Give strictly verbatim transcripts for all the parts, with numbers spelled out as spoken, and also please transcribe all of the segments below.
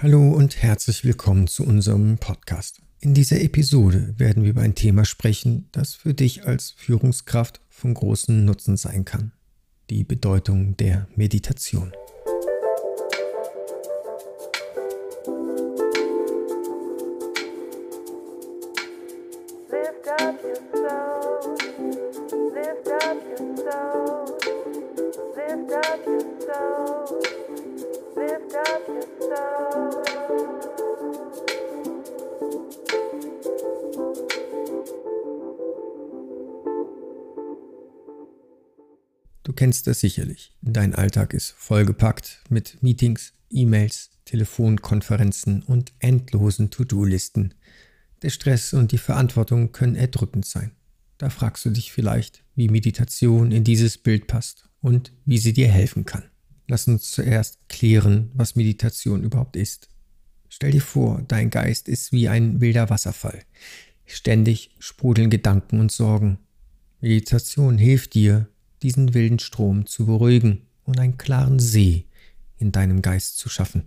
Hallo und herzlich willkommen zu unserem Podcast. In dieser Episode werden wir über ein Thema sprechen, das für dich als Führungskraft von großem Nutzen sein kann: die Bedeutung der Meditation. Du kennst das sicherlich. Dein Alltag ist vollgepackt mit Meetings, E-Mails, Telefonkonferenzen und endlosen To-Do-Listen. Der Stress und die Verantwortung können erdrückend sein. Da fragst du dich vielleicht, wie Meditation in dieses Bild passt und wie sie dir helfen kann. Lass uns zuerst klären, was Meditation überhaupt ist. Stell dir vor, dein Geist ist wie ein wilder Wasserfall. Ständig sprudeln Gedanken und Sorgen. Meditation hilft dir, diesen wilden Strom zu beruhigen und einen klaren See in deinem Geist zu schaffen.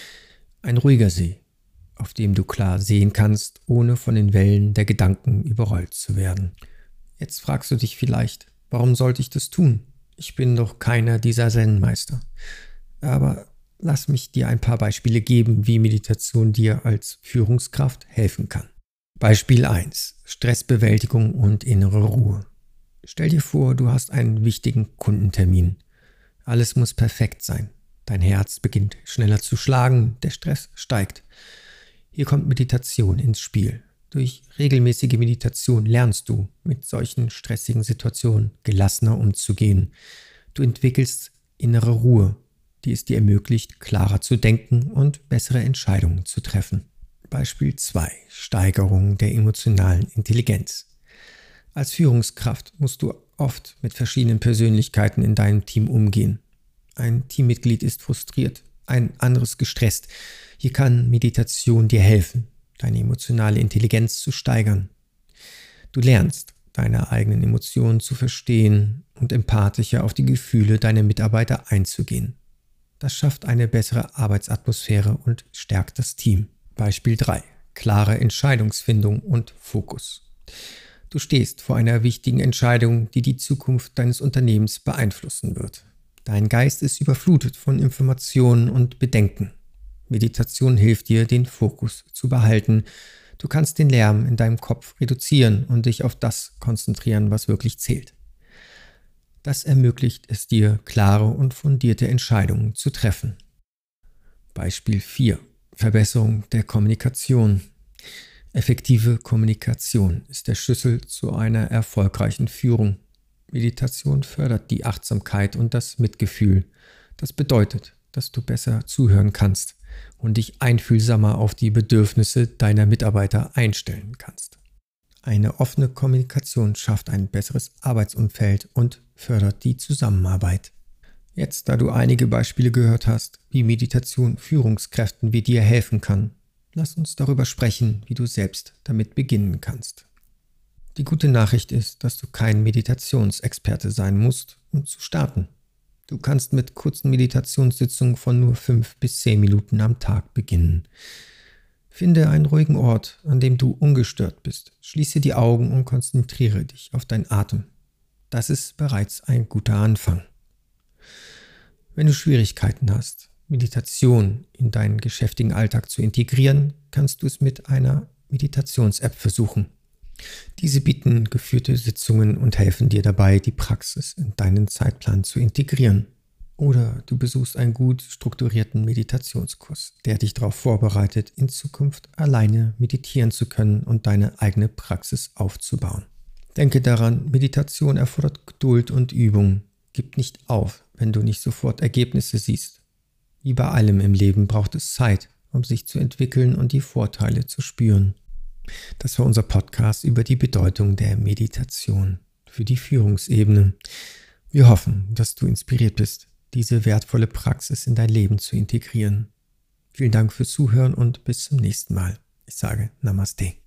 Ein ruhiger See, auf dem du klar sehen kannst, ohne von den Wellen der Gedanken überrollt zu werden. Jetzt fragst du dich vielleicht, warum sollte ich das tun? Ich bin doch keiner dieser Zen-Meister. Aber lass mich dir ein paar Beispiele geben, wie Meditation dir als Führungskraft helfen kann. Beispiel eins: Stressbewältigung und innere Ruhe. Stell dir vor, du hast einen wichtigen Kundentermin. Alles muss perfekt sein. Dein Herz beginnt schneller zu schlagen, der Stress steigt. Hier kommt Meditation ins Spiel. Durch regelmäßige Meditation lernst du, mit solchen stressigen Situationen gelassener umzugehen. Du entwickelst innere Ruhe, die es dir ermöglicht, klarer zu denken und bessere Entscheidungen zu treffen. Beispiel zwei: Steigerung der emotionalen Intelligenz. Als Führungskraft musst du oft mit verschiedenen Persönlichkeiten in deinem Team umgehen. Ein Teammitglied ist frustriert, ein anderes gestresst. Hier kann Meditation dir helfen, deine emotionale Intelligenz zu steigern. Du lernst, deine eigenen Emotionen zu verstehen und empathischer auf die Gefühle deiner Mitarbeiter einzugehen. Das schafft eine bessere Arbeitsatmosphäre und stärkt das Team. Beispiel drei: Klare Entscheidungsfindung und Fokus. Du stehst vor einer wichtigen Entscheidung, die die Zukunft deines Unternehmens beeinflussen wird. Dein Geist ist überflutet von Informationen und Bedenken. Meditation hilft dir, den Fokus zu behalten. Du kannst den Lärm in deinem Kopf reduzieren und dich auf das konzentrieren, was wirklich zählt. Das ermöglicht es dir, klare und fundierte Entscheidungen zu treffen. Beispiel vier: Verbesserung der Kommunikation. Effektive Kommunikation ist der Schlüssel zu einer erfolgreichen Führung. Meditation fördert die Achtsamkeit und das Mitgefühl. Das bedeutet, dass du besser zuhören kannst und dich einfühlsamer auf die Bedürfnisse deiner Mitarbeiter einstellen kannst. Eine offene Kommunikation schafft ein besseres Arbeitsumfeld und fördert die Zusammenarbeit. Jetzt, da du einige Beispiele gehört hast, wie Meditation Führungskräften wie dir helfen kann, lass uns darüber sprechen, wie du selbst damit beginnen kannst. Die gute Nachricht ist, dass du kein Meditationsexperte sein musst, um zu starten. Du kannst mit kurzen Meditationssitzungen von nur fünf bis zehn Minuten am Tag beginnen. Finde einen ruhigen Ort, an dem du ungestört bist. Schließe die Augen und konzentriere dich auf deinen Atem. Das ist bereits ein guter Anfang. Wenn du Schwierigkeiten hast, Meditation in deinen geschäftigen Alltag zu integrieren, kannst du es mit einer Meditations-App versuchen. Diese bieten geführte Sitzungen und helfen dir dabei, die Praxis in deinen Zeitplan zu integrieren. Oder du besuchst einen gut strukturierten Meditationskurs, der dich darauf vorbereitet, in Zukunft alleine meditieren zu können und deine eigene Praxis aufzubauen. Denke daran, Meditation erfordert Geduld und Übung. Gib nicht auf, wenn du nicht sofort Ergebnisse siehst. Wie bei allem im Leben braucht es Zeit, um sich zu entwickeln und die Vorteile zu spüren. Das war unser Podcast über die Bedeutung der Meditation für die Führungsebene. Wir hoffen, dass du inspiriert bist, diese wertvolle Praxis in dein Leben zu integrieren. Vielen Dank fürs Zuhören und bis zum nächsten Mal. Ich sage Namaste.